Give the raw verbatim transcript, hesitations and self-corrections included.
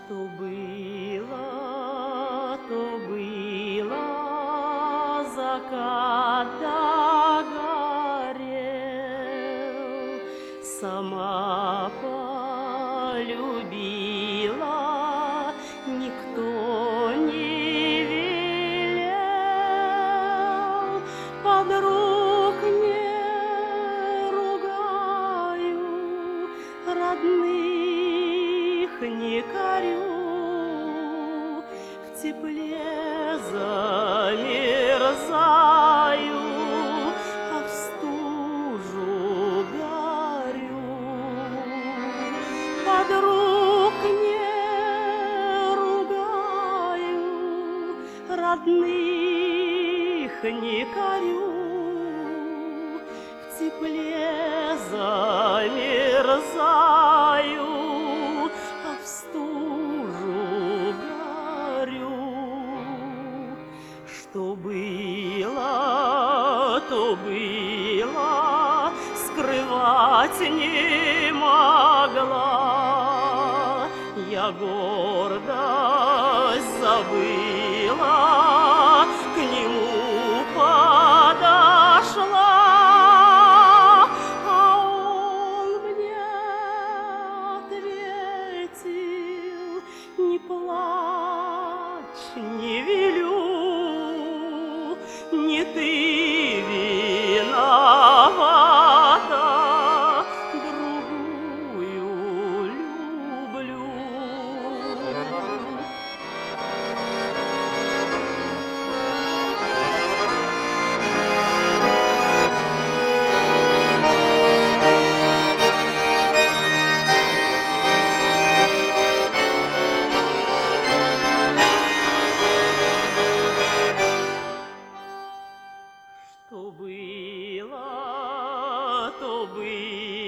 Что было, то было, закат догорел, сама полюбила, никто не велел. Подруг не ругаю, родных не корю, в тепле замерзаю, а в стужу горю. Подруг не ругаю, родных не корю, в тепле замерзаю, а в стужу горю. Что было, то было, скрывать не могла. Я гордость забыла, к нему подошла, а он мне ответил: не плачь, не велю, не ты виновата, другую люблю. Что было, то было.